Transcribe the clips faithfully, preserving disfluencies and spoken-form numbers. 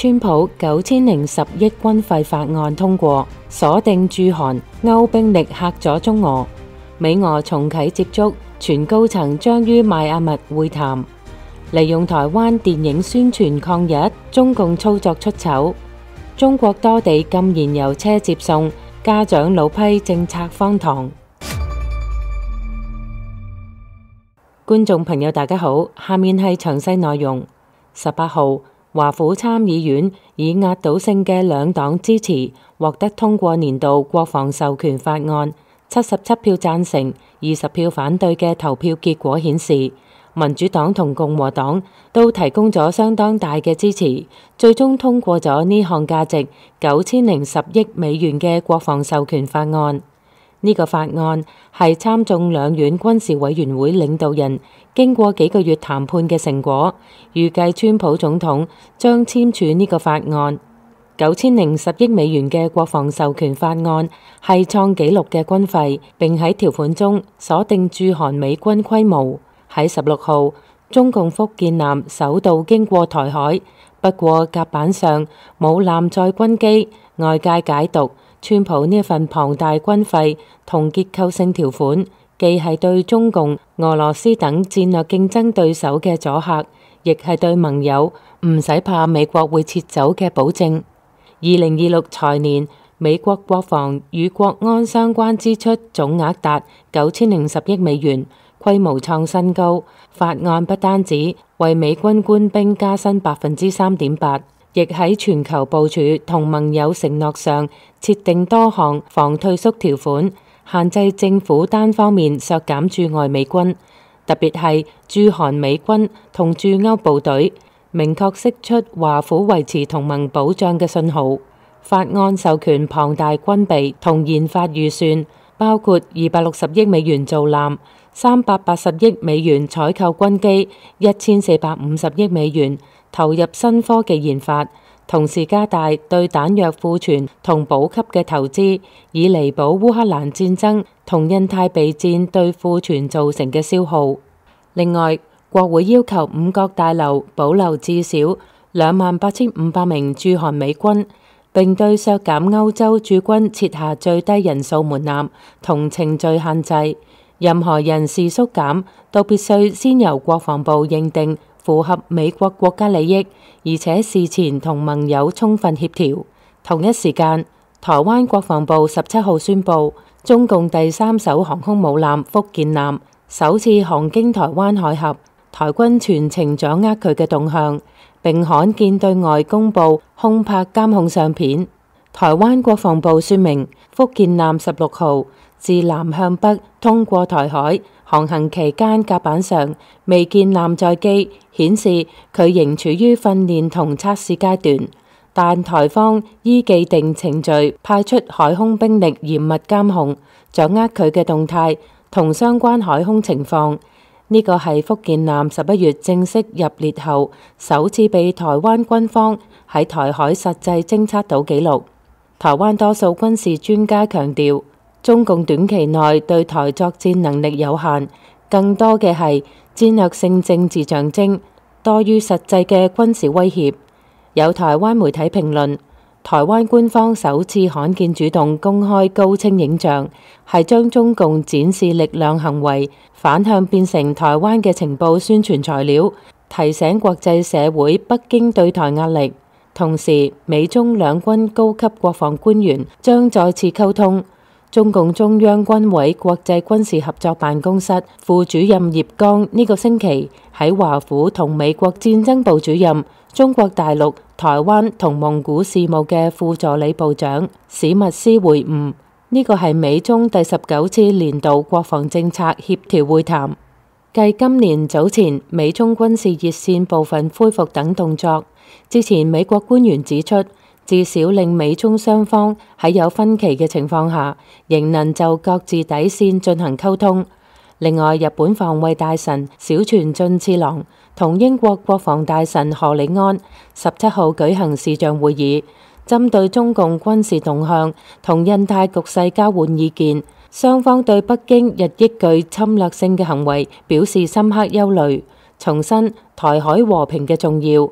川普九千零十億軍費法案通過，鎖定駐韓歐兵力嚇咗中俄，美俄重啟接觸，全高層將於邁阿密會談。利用台灣電影宣傳抗日，中共操作出醜。中國多地禁燃油車接送，家長老批政策荒唐。觀眾朋友大家好，下面係詳細內容。十八號，華府參議院以壓倒性嘅兩黨支持，獲得通過年度國防授權法案。七十七票贊成，二十票反對嘅投票結果顯示，民主黨同共和黨都提供咗相當大嘅支持，最終通過咗呢項價值九千零十億美元嘅國防授權法案。呢個法案係參眾兩院軍事委員會領導人經過幾個月談判嘅成果，預計川普總統將簽署呢個法案。九千零十億美元嘅國防授權法案係創紀錄嘅軍費，並喺條款中鎖定駐韓美軍規模。喺十六號，中共福建艦首度經過台海，不過甲板上冇艦載軍機，外界解讀川普呢一份龐大軍費同結構性條款，既係對中共、俄羅斯等戰略競爭對手嘅阻嚇，亦係對盟友唔使怕美國會撤走嘅保證。二零二六財年，美國國防與國安相關支出總額達九千零十億美元，規模創新高。法案不單止為美軍官兵加薪百分之三點八，亦喺全球部署同盟友承諾上設定多項防退縮條款，限制政府單方面削減駐外美軍，特別係駐韓美軍同駐歐部隊，明確釋出華府維持同盟保障嘅信號。法案授權龐大軍備同研發預算，包括二百六十億美元造艦、三百八十億美元採購軍機、一千四百五十億美元投入新科技研發，同時加大對彈藥庫存同補給嘅投資，以彌補烏克蘭戰爭同印太備戰對庫存造成嘅消耗。另外，國會要求五角大樓保留至少兩萬八千五百名駐韓美軍，並對削減歐洲駐軍設下最低人數門檻同程序限制。任何人事縮減都必須先由國防部認定符合美國國家利益，而且事前同盟友充分協調。同一時間，台灣國防部十七號宣布，中共第三艘航空母艦福建艦首次航經台灣海峽，台軍全程掌握佢嘅動向，並罕見對外公布空拍監控相片。台灣國防部說明，福建艦十六號自南向北通過台海，航行期間甲板上未見艦載機，顯示佢仍處於訓練同測試階段。但台方依既定程序派出海空兵力嚴密監控，掌握佢嘅動態同相關海空情況。呢個係福建艦十一月正式入列後，首次被台灣軍方喺台海實際偵測到紀錄。台灣多數軍事專家強調，中共短期內對台作戰能力有限，更多嘅係戰略性政治象徵，多於實際嘅軍事威脅。有台灣媒體評論，台灣官方首次罕見主動公開高清影像，係將中共展示力量行為反向變成台灣嘅情報宣傳材料，提醒國際社會北京對台壓力。同時，美中兩軍高級國防官員將再次溝通。中共中央軍委國際軍事合作辦公室副主任葉剛呢個星期喺華府同美國戰爭部主任、中國大陸、台灣同蒙古事務嘅副助理部長史密斯會晤，呢個係美中第十九次年度國防政策協調會談。繼今年早前美中軍事熱線部分恢復等動作之前，美國官員指出，至少令美中雙方喺有分歧嘅情況下，仍能就各自底線進行溝通。另外，日本防衛大臣小泉進次郎同英國國防大臣何里安十七號舉行視像會議，針對中共軍事動向同印太局勢交換意見。雙方對北京日益具侵略性嘅行為表示深刻憂慮，重申台海和平嘅重要。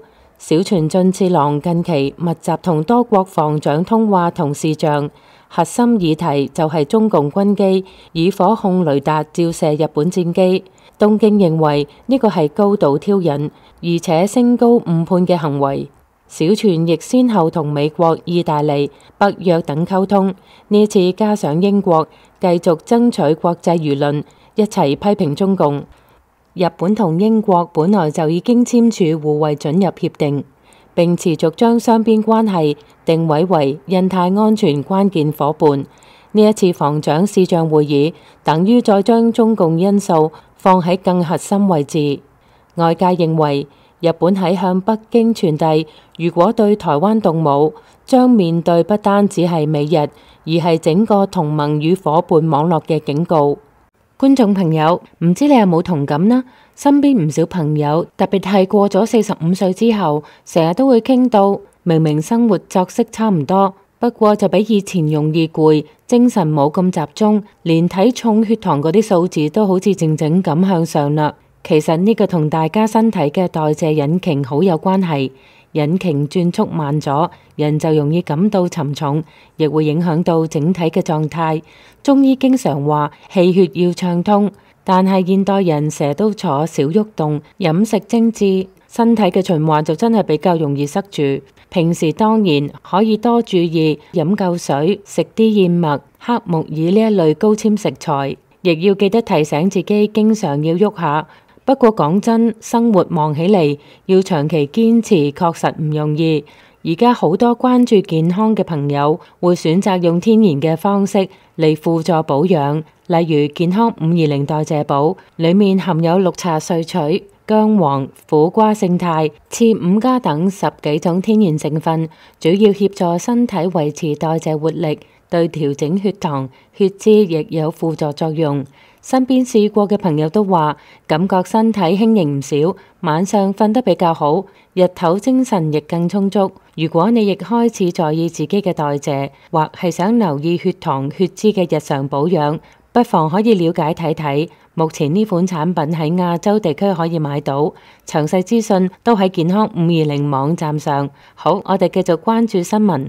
小泉進次郎近期密集同多國防長通話同視像，核心議題就係中共軍機以火控雷達照射日本戰機。東京認為呢個係高度挑釁，而且升高誤判嘅行為。小泉亦先後同美國、意大利、北約等溝通，呢次加上英國繼續爭取國際輿論，一齊批評中共。日本同英國本來就已經簽署互惠准入協定，並持續將雙邊關係定位為印太安全關鍵夥伴。呢一次防長視像會議，等於再將中共因素放喺更核心位置。外界認為，日本喺向北京傳遞，如果對台灣動武，將面對不單只係美日，而係整個同盟與夥伴網絡嘅警告。觀眾朋友，唔知你有冇同感呢？身邊唔少朋友，特別係過咗四十五歲之後，成日都會傾到，明明生活作息差唔多，不過就比以前容易攰，精神冇咁集中，連體重、血糖嗰啲數字都好似靜靜咁向上啦。其實呢個同大家身體嘅代謝引擎好有關係，引擎轉速慢咗，人就容易感到沉重，亦會影響到整體嘅狀態。中醫經常話氣血要暢通，但係現代人成日都坐少喐動，飲食精緻，身體嘅循環就真係比較容易塞住。平時當然可以多注意飲夠水，食啲燕麥、黑木耳呢一類高纖食材，亦要記得提醒自己經常要喐下。不過講真，生活忙起嚟，要長期堅持確實唔容易。而家好多關注健康嘅朋友會選擇用天然嘅方式嚟輔助保養，例如健康五二零代謝寶，裡面含有綠茶萃取、薑黃、苦瓜勝肽、刺五加等十幾種天然成分，主要協助身體維持代謝活力，對調整血糖、血脂亦有輔助作用。身邊試過嘅朋友都話，感覺身體輕盈唔少，晚上瞓得比較好，日頭精神亦更充足。如果你亦開始在意自己嘅代謝，或係想留意血糖、血脂嘅日常保養，不妨可以了解睇睇。目前呢款產品喺亞洲地區可以買到，詳細資訊都喺健康五二零網站上。好，我哋繼續關注新聞。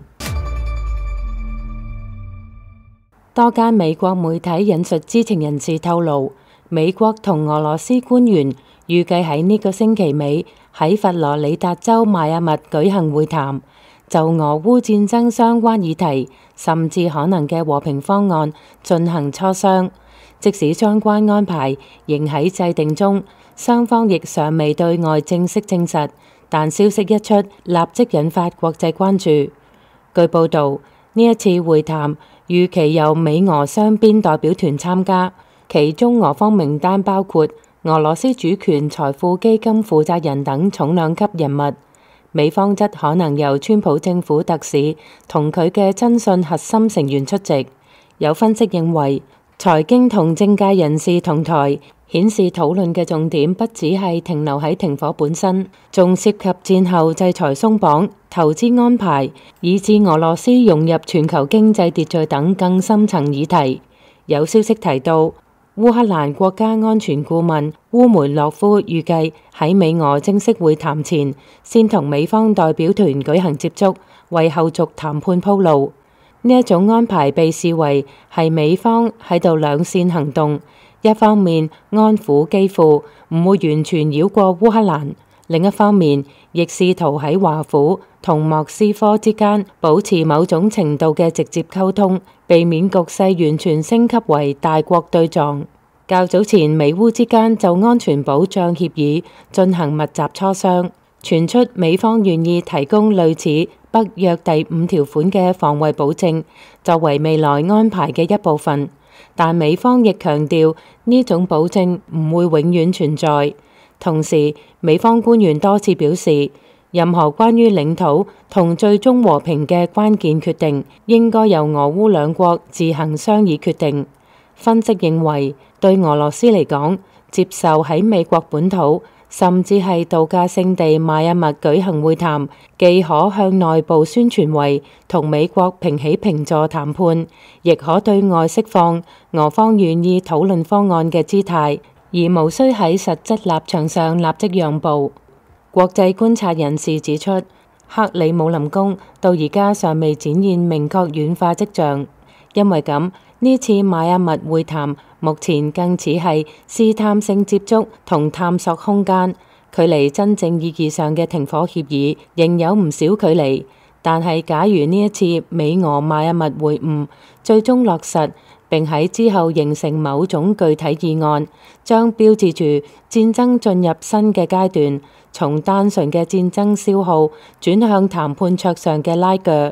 多間美國媒體引述知情人士透露，美國同俄羅斯官員預計喺呢個星期尾喺佛羅里達州邁阿密舉行會談，就俄烏戰爭相關議題，甚至可能嘅和平方案進行磋商。即使相關安排仍喺制定中，雙方亦尚未對外正式證實，但消息一出，立即引發國際關注。據報導，呢一次會談預期由美俄雙邊代表團參加，其中俄方名單包括俄羅斯主權財富基金負責人等重量級人物，美方則可能由川普政府特使同佢嘅親信核心成員出席。有分析認為，財經同政界人士同台，顯示討論嘅重點不只係停留喺停火本身，仲涉及戰後制裁鬆綁、投資安排，以至俄羅斯融入全球經濟秩序等更深層議題。有消息提到，烏克蘭國家安全顧問烏梅洛夫預計喺美俄正式會談前，先同美方代表團舉行接觸，為後續談判鋪路。呢一種安排被視為係美方喺度兩線行動，一方面安撫基輔，唔會完全繞過烏克蘭；另一方面亦試圖喺華府同莫斯科之間保持某種程度嘅直接溝通，避免局勢完全升級為大國對撞。較早前美烏之間就安全保障協議進行密集磋商，傳出美方願意提供類似北約第五條款嘅防衛保證，作為未來安排嘅一部分。但美方亦強調呢種保證唔會永遠存在。同時，美方官員多次表示，任何關於領土同最終和平嘅關鍵決定，應該由俄烏兩國自行商議決定。分析認為，對俄羅斯嚟講，接受喺美國本土甚至係度假勝地邁阿密舉行會談，既可向內部宣傳為同美國平起平坐談判，亦可對外釋放俄方願意討論方案嘅姿態，而無需喺實質立場上立即讓步。 國際觀察人士指出，克里姆林宮到而家尚未展現明確軟化跡象，因為咁呢次邁阿密會談目前更似係試探性接觸同探索空間，距離真正意義上嘅停火協議仍有唔少距離。但係假如呢一次美俄邁阿密會晤最終落實，並喺之後形成某種具體議案，將標誌住戰爭進入新嘅階段，從單純嘅戰爭消耗轉向談判桌上嘅拉鋸。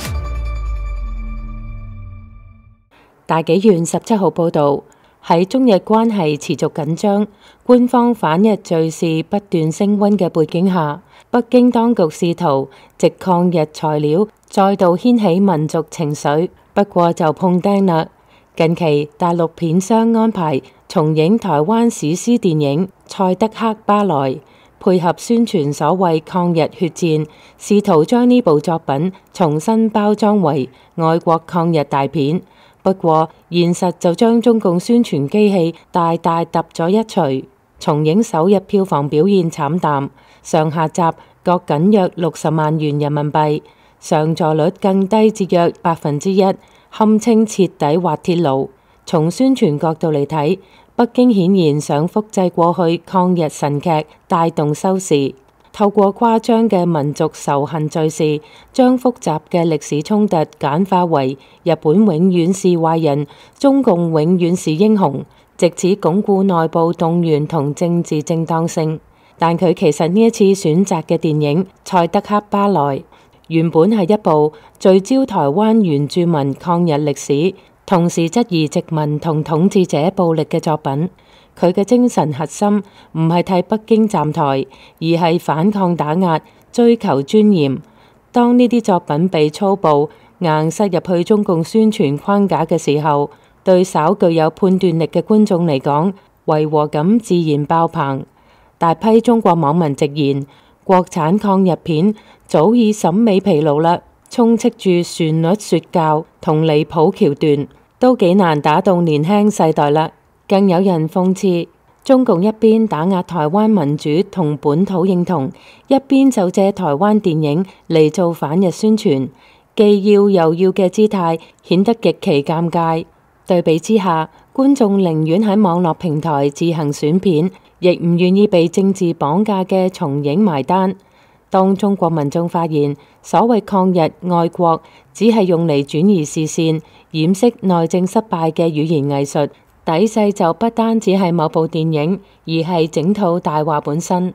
大紀元十七號報導，喺中日關係持續緊張、官方反日敘事不斷升溫嘅背景下，北京當局試圖藉抗日材料再度掀起民族情緒，不過就碰釘啦。近期大陸片商安排重映台灣史詩電影《賽德克巴萊》，配合宣傳所謂抗日血戰，試圖將呢部作品重新包裝為愛國抗日大片。不過現實就將中共宣傳機器大大揼咗一錘，重映首日票房表現慘淡，上下集各僅約六十萬元人民幣，上座率更低至約百分之一，堪稱徹底滑鐵盧。從宣傳角度嚟睇，北京顯然想複製過去抗日神劇帶動收視，透過誇張嘅民族仇恨敘事，將複雜嘅歷史衝突簡化為日本永遠是壞人，中共永遠是英雄，藉此鞏固內部動員同政治正當性。但佢其實呢一次選擇嘅電影《賽德克巴萊》原本係一部聚焦台灣原住民抗日歷史，同時質疑殖民同統治者暴力嘅作品。佢嘅精神核心唔係替北京站台，而係反抗打壓、追求尊嚴。當呢啲作品被粗暴硬塞入去中共宣傳框架嘅時候，對稍具有判斷力嘅觀眾嚟講，違和感自然爆棚。大批中國網民直言，國產抗日片早已審美疲勞啦，充斥住旋律說教同離譜橋段，都幾難打動年輕世代啦。更有人諷刺，中共一邊打壓台灣民主同本土認同，一邊就借台灣電影嚟做反日宣傳，既要又要嘅姿態顯得極其尷尬。對比之下，觀眾寧願喺網絡平台自行選片，亦唔願意被政治綁架嘅重影埋單。當中國民眾發現所謂抗日愛國只係用嚟轉移視線、掩飾內政失敗嘅語言藝術，底細就不單只係某部電影，而係整套大話本身。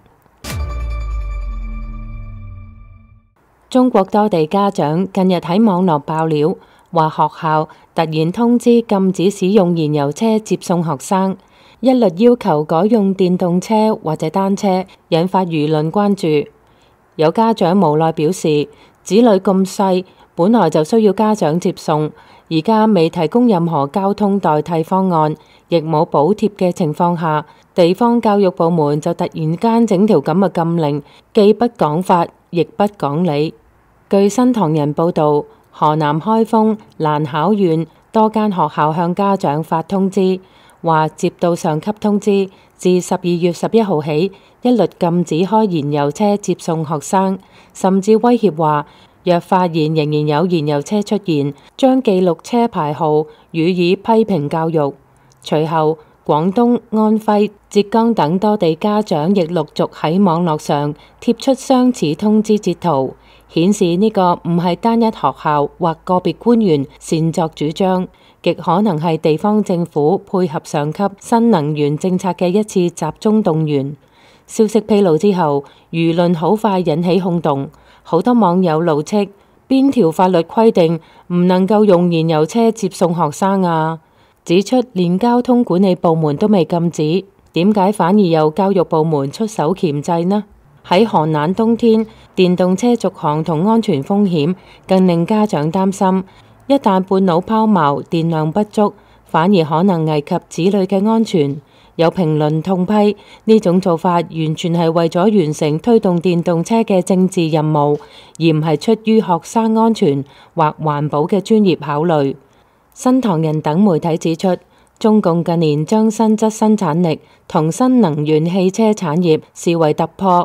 中國多地家長近日喺網絡爆料，話學校突然通知禁止使用燃油車接送學生，一律要求改用電動車或者單車，引發輿論關注。有家長無奈表示，子女咁細，本來就需要家長接送，而家未提供任何交通代替方案，亦冇補貼嘅情況下，地方教育部門就突然間整條咁嘅禁令，既不講法，亦不講理。據新唐人報導，河南開封蘭考縣多間學校向家長發通知，話接到上級通知，自十二月十一號起，一律禁止開燃油車接送學生，甚至威脅話，若發現仍然有燃油車出現，將記錄車牌號，予以批評教育。隨後，廣東、安徽、浙江等多地家長亦陸續喺網絡上貼出相似通知截圖，顯示呢個唔係單一學校或個別官員擅作主張，極可能係地方政府配合上級新能源政策嘅一次集中動員。消息披露之後，輿論好快引起轟動，好多網友怒斥：邊條法律規定唔能夠用燃油車接送學生啊？指出連交通管理部門都未禁止，點解反而由教育部門出手鉗制呢？喺寒冷冬天，電動車續航同安全風險更令家長擔心，一旦半路拋錨、電量不足，反而可能危及子女嘅安全。有評論痛批呢種做法完全係為咗完成推動電動車嘅政治任務，而唔係出於學生安全或環保嘅專業考慮。新唐人等媒體指出，中共近年將新質生產力同新能源汽車產業視為突破，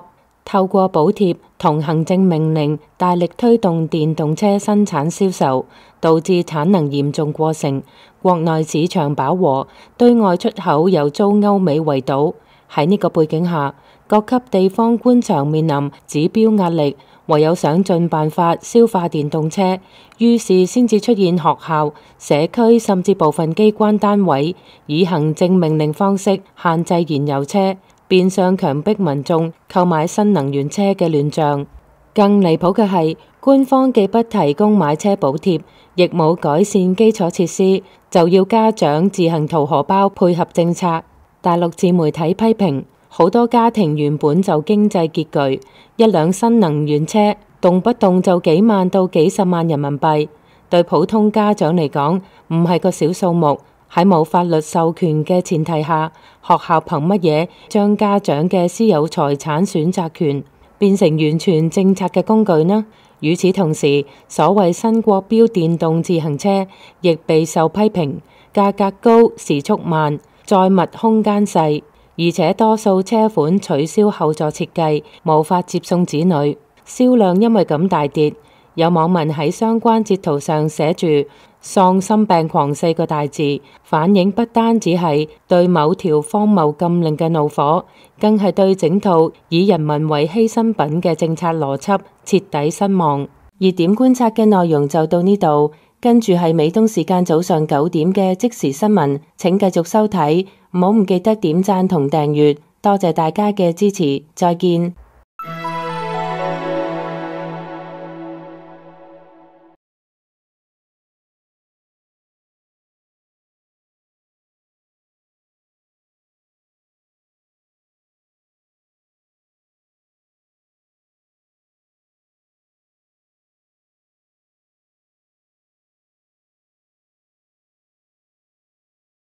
透過補貼同行政命令大力推動電動車生產銷售，導致產能嚴重過剩，國內市場飽和，對外出口又遭歐美圍堵。喺呢個背景下，各級地方官場面臨指標壓力，唯有想盡辦法消化電動車，於是先至出現學校、社區甚至部分機關單位以行政命令方式限制燃油車，變相強迫民眾購買新能源車嘅亂象。更離譜嘅係，官方既不提供買車補貼，亦冇改善基礎設施，就要家長自行掏荷包配合政策。大陸自媒體批評，好多家庭原本就經濟拮據，一輛新能源車動不動就幾萬到幾十萬人民幣，對普通家長嚟講唔係個小數目。喺冇法律授權嘅前提下，學校憑乜嘢將家長嘅私有財產選擇權變成完全政策嘅工具呢？與此同時，所謂新國標電動自行車亦備受批評，價格高、時速慢、載物空間細，而且多數車款取消後座設計，無法接送子女，銷量因為咁大跌。有網民喺相關截圖上寫住喪心病狂四個大字，反映不單只係對某條荒謬禁令嘅怒火，更係對整套以人民為犧牲品嘅政策邏輯徹底失望。熱點觀察嘅內容就到呢度，跟住係美東時間早上九點嘅即時新聞，請繼續收睇，唔好唔記得點讚同訂閱，多謝大家嘅支持，再見。